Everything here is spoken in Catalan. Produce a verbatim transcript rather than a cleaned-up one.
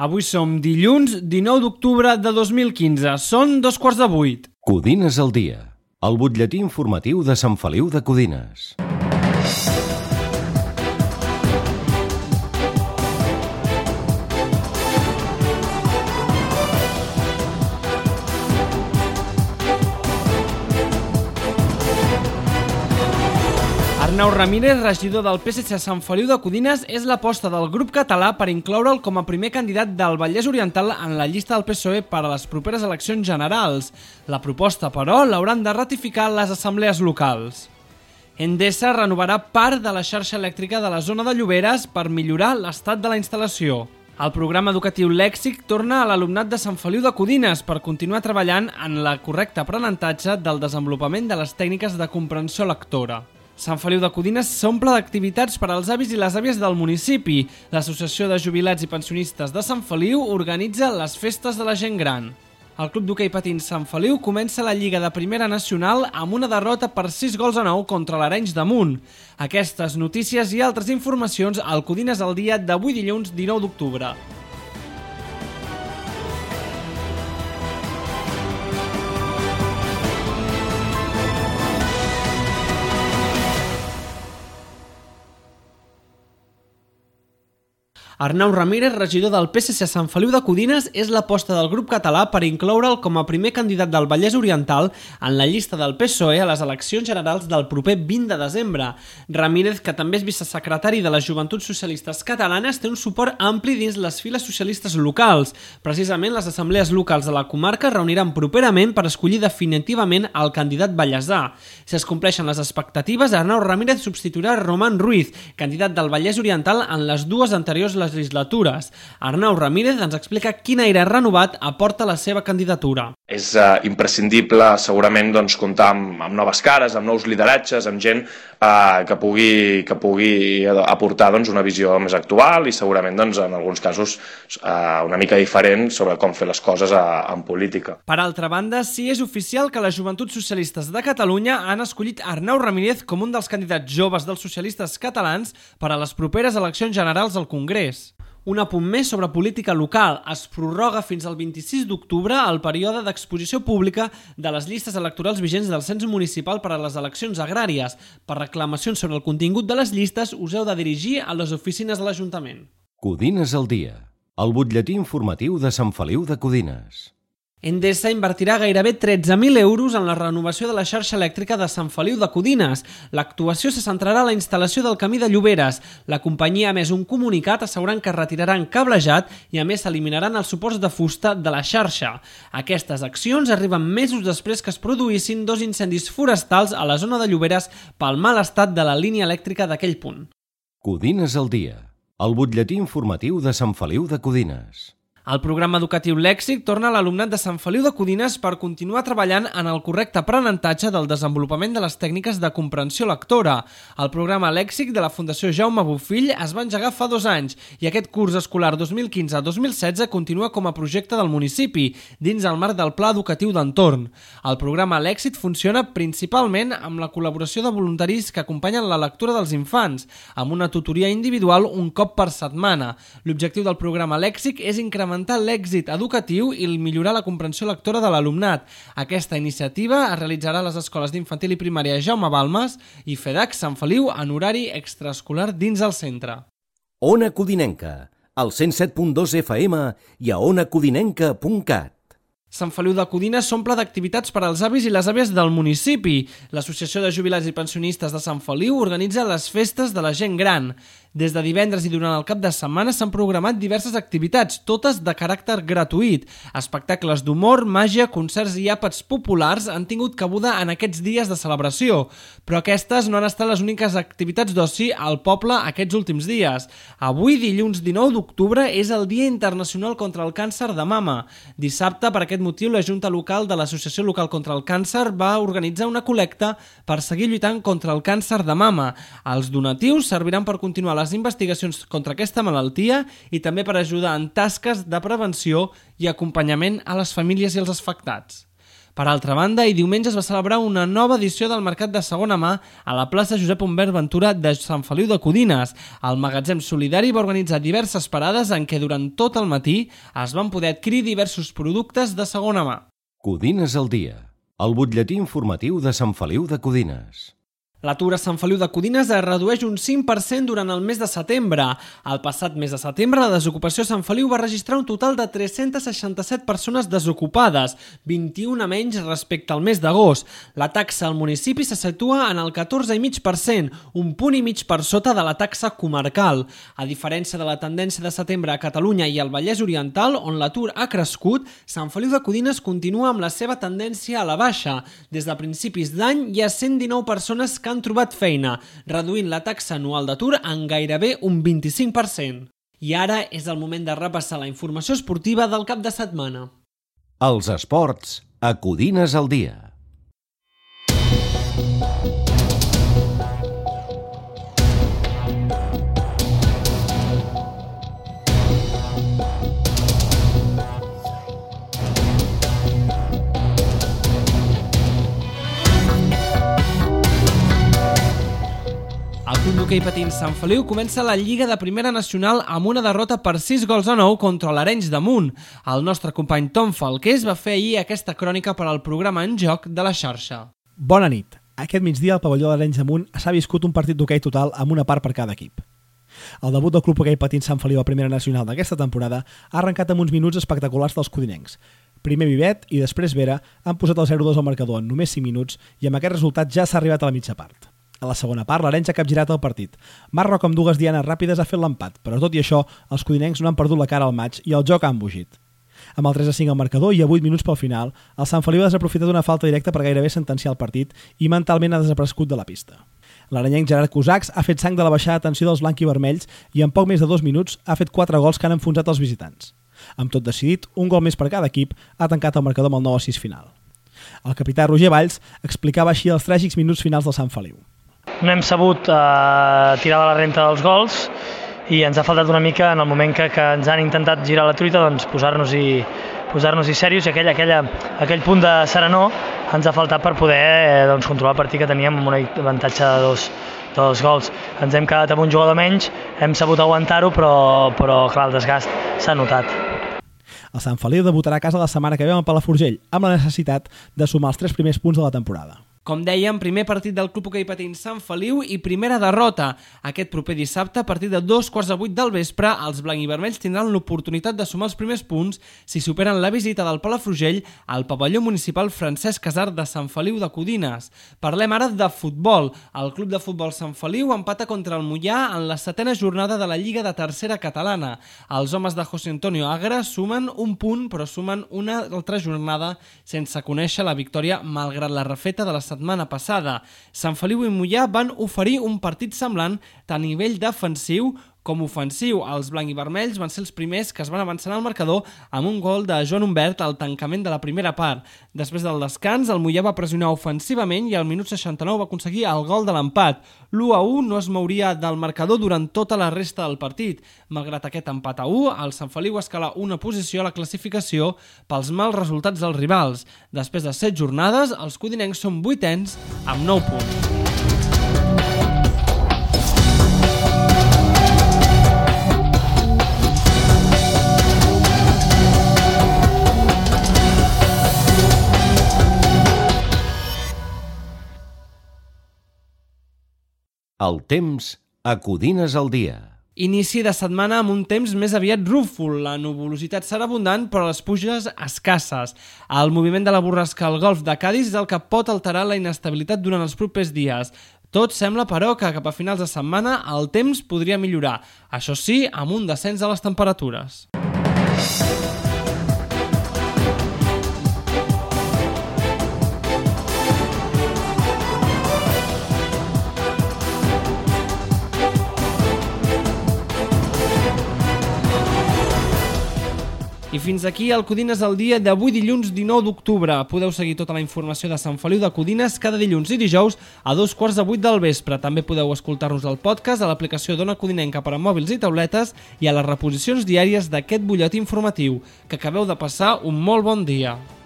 Avui som dilluns dinou d'octubre de dos mil quinze. Són dos quarts de vuit. Codines al dia, el butlletí informatiu de Sant Feliu de Codines. Arnau Ramírez, regidor del P S C a Sant Feliu de Codines, és l'aposta del grup català per incloure'l com a primer candidat del Vallès Oriental en la llista del P S O E per a les properes eleccions generals. La proposta, però, l'hauran de ratificar les assemblees locals. Endesa renovarà part de la xarxa elèctrica de la zona de Lloberes per millorar l'estat de la instal·lació. El programa educatiu Lèxic torna a l'alumnat de Sant Feliu de Codines per continuar treballant en el correcte aprenentatge del desenvolupament de les tècniques de comprensió lectora. Sant Feliu de Codines s'omple d'activitats per als avis i les àvies del municipi. L'Associació de Jubilats i Pensionistes de Sant Feliu organitza les festes de la gent gran. El Club d'Hoquei Patins Sant Feliu comença la Lliga de Primera Nacional amb una derrota per sis gols a nou contra l'Arenys de Munt. Aquestes notícies i altres informacions al Codines al dia d'avui dilluns dinou d'octubre. Arnau Ramírez, regidor del P S C a Sant Feliu de Codines, és l'aposta del grup català per incloure'l com a primer candidat del Vallès Oriental en la llista del P S O E a les eleccions generals del proper vint de desembre. Ramírez, que també és vicesecretari de les Joventuts Socialistes Catalanes, té un suport ampli dins les files socialistes locals. Precisament, les assemblees locals de la comarca es reuniran properament per escollir definitivament el candidat vallesà. Si es compleixen les expectatives, Arnau Ramírez substituirà Román Ruiz, candidat del Vallès Oriental en les dues anteriors legislatures. Arnau Ramírez ens explica quin aire renovat aporta la seva candidatura. És uh, imprescindible segurament doncs, comptar amb, amb noves cares, amb nous lideratges, amb gent uh, que pugui, que pugui aportar doncs, una visió més actual i segurament doncs, en alguns casos uh, una mica diferent sobre com fer les coses a, en política. Per altra banda, sí és oficial que les Joventuts Socialistes de Catalunya han escollit Arnau Ramírez com un dels candidats joves dels socialistes catalans per a les properes eleccions generals al Congrés. Un apunt més sobre política local. Es prorroga fins al vint-i-sis d'octubre el període d'exposició pública de les llistes electorals vigents del cens municipal per a les eleccions agràries. Per reclamacions sobre el contingut de les llistes us heu de dirigir a les oficines de l'Ajuntament. Codines al dia, el butlletí informatiu de Sant Feliu de Codines. Endesa invertirà gairebé tretze mil euros en la renovació de la xarxa elèctrica de Sant Feliu de Codines. L'actuació se centrarà a la instal·lació del camí de Lloberes. La companyia ha emès un comunicat assegurant que retiraran cablejat i a més s'eliminaran els suports de fusta de la xarxa. Aquestes accions arriben mesos després que es produïssin dos incendis forestals a la zona de Lloberes pel mal estat de la línia elèctrica d'aquell punt. Codines al dia, el butlletí informatiu de Sant Feliu de Codines. El programa educatiu Lèxic torna a l'alumnat de Sant Feliu de Codines per continuar treballant en el correcte aprenentatge del desenvolupament de les tècniques de comprensió lectora. El programa Lèxic de la Fundació Jaume Bofill es va engegar fa dos anys i aquest curs escolar dos mil quinze dos mil setze continua com a projecte del municipi, dins el marc del Pla Educatiu d'Entorn. El programa Lèxic funciona principalment amb la col·laboració de voluntaris que acompanyen la lectura dels infants, amb una tutoria individual un cop per setmana. L'objectiu del programa Lèxic és incrementar l'èxit educatiu i millorar la comprensió lectora de l'alumnat. Aquesta iniciativa es realitzarà a les escoles d'infantil i primària Jaume Balmes i FEDAC Sant Feliu en horari extraescolar dins el centre. Ona Codinenca, al cent set punt dos F M i a ona codinenca punt cat. Sant Feliu de Codines s'omple d'activitats per als avis i les àvies del municipi. L'Associació de Jubilats i Pensionistes de Sant Feliu organitza les festes de la gent gran. Des de divendres i durant el cap de setmana s'han programat diverses activitats, totes de caràcter gratuït. Espectacles d'humor, màgia, concerts i àpats populars han tingut cabuda en aquests dies de celebració. Però aquestes no han estat les úniques activitats d'oci al poble aquests últims dies. Avui, dilluns dinou d'octubre, és el Dia Internacional contra el Càncer de Mama. Dissabte, per aquest motiu, la Junta Local de l'Associació Local contra el Càncer va organitzar una col·lecta per seguir lluitant contra el càncer de mama. Els donatius serviran per continuar les investigacions contra aquesta malaltia i també per ajudar en tasques de prevenció i acompanyament a les famílies i els afectats. Per altra banda, i diumenge es va celebrar una nova edició del Mercat de Segona Mà a la plaça Josep Humbert Ventura de Sant Feliu de Codines. El magatzem solidari va organitzar diverses parades en què durant tot el matí es van poder adquirir diversos productes de segona mà. Codines al dia, el butlletí informatiu de Sant Feliu de Codines. L'atur a Sant Feliu de Codines es redueix un cinc per cent durant el mes de setembre. El passat mes de setembre, la desocupació a Sant Feliu va registrar un total de tres-centes seixanta-set persones desocupades, vint-i-una menys respecte al mes d'agost. La taxa al municipi se situa en el catorze coma cinc per cent, un punt i mig per sota de la taxa comarcal. A diferència de la tendència de setembre a Catalunya i al Vallès Oriental, on l'atur ha crescut, Sant Feliu de Codines continua amb la seva tendència a la baixa. Des de principis d'any hi ha cent dinou persones que han trobat feina, reduint la taxa anual d'atur en gairebé un vint-i-cinc per cent. I ara és el moment de repassar la informació esportiva del cap de setmana. Els esports a Codines al dia. El Club d'Hoquei Patins Sant Feliu comença la Lliga de Primera Nacional amb una derrota per sis gols a nou contra l'Arenys de Munt. El nostre company Tom Falqués va fer ahir aquesta crònica per al programa En Joc de la xarxa. Bona nit. Aquest migdia al pavelló de l'Arenys de Munt s'ha viscut un partit d'hoquei total amb una part per cada equip. El debut del Club Hoquei Patins Sant Feliu a Primera Nacional d'aquesta temporada ha arrencat amb uns minuts espectaculars dels codinencs. Primer Vivet i després Vera han posat el zero dos al marcador en només cinc minuts i amb aquest resultat ja s'ha arribat a la mitja part. A la segona part, l'Arenys ha capgirat el partit. Marroc amb dues dianes ràpides ha fet l'empat, però tot i això, els codinencs no han perdut la cara al maig i el joc ha embogit. Amb el tres a cinc al marcador i a vuit minuts pel final, el Sant Feliu ha desaprofitat una falta directa per gairebé sentenciar el partit i mentalment ha desaparegut de la pista. L'arenyenc Gerard Cusacs ha fet sang de la baixada de tensió dels blanc-i-vermells i en poc més de dos minuts ha fet quatre gols que han enfonsat els visitants. Amb tot decidit, un gol més per cada equip ha tancat el marcador amb el nou a sis final. El capità Roger Valls explicava així els tràgics minuts finals del Sant Feliu. No hem sabut eh, tirar de la renta dels gols i ens ha faltat una mica en el moment que, que ens han intentat girar la truita, doncs posar-nos-hi posar-nos-hi serios i aquell, aquella, aquell punt de serenor ens ha faltat per poder eh, doncs, controlar el partit que teníem amb un avantatge de dos, de dos gols. Ens hem quedat amb un jugador menys, hem sabut aguantar-ho, però, però clar, el desgast s'ha notat. El Sant Feliu debutarà a casa la setmana que ve amb el Palafrugell, amb la necessitat de sumar els tres primers punts de la temporada. Com dèiem, primer partit del Club Hoquei Patins Sant Feliu i primera derrota. Aquest proper dissabte, a partir de dos quarts de vuit del vespre, els blanc-i-vermells tindran l'oportunitat de sumar els primers punts si superen la visita del Palafrugell al pavelló municipal Francesc Casar de Sant Feliu de Codines. Parlem ara de futbol. El Club de Futbol Sant Feliu empata contra el Moià en la setena jornada de la Lliga de Tercera Catalana. Els homes de José Antonio Agra sumen un punt, però sumen una altra jornada sense conèixer la victòria malgrat la refeta de la setmana passada. Sant Feliu i Moià van oferir un partit semblant tant a nivell defensiu com ofensiu. Els blanc-i-vermells van ser els primers que es van avançar al marcador amb un gol de Joan Humbert al tancament de la primera part. Després del descans, el Moià va pressionar ofensivament i al minut seixanta-nou va aconseguir el gol de l'empat. l'u a u no es mouria del marcador durant tota la resta del partit. Malgrat aquest empat a u, el Sant Feliu escala una posició a la classificació pels mals resultats dels rivals. Després de set jornades, els codinencs són vuitens amb nou punts. El temps a Codines al dia. Inici de setmana amb un temps més aviat rúfol. La nuvolositat serà abundant, però les pluges escasses. El moviment de la borrasca al golf de Cadis és el que pot alterar la inestabilitat durant els propers dies. Tot sembla, però, que cap a finals de setmana el temps podria millorar. Això sí, amb un descens de les temperatures. I fins aquí el Codines al dia d'avui dilluns dinou d'octubre. Podeu seguir tota la informació de Sant Feliu de Codines cada dilluns i dijous a dos quarts de vuit del vespre. També podeu escoltar-nos al podcast a l'aplicació d'Ona Codinenca per a mòbils i tauletes i a les reposicions diàries d'aquest butlletí informatiu. Que acabeu de passar un molt bon dia.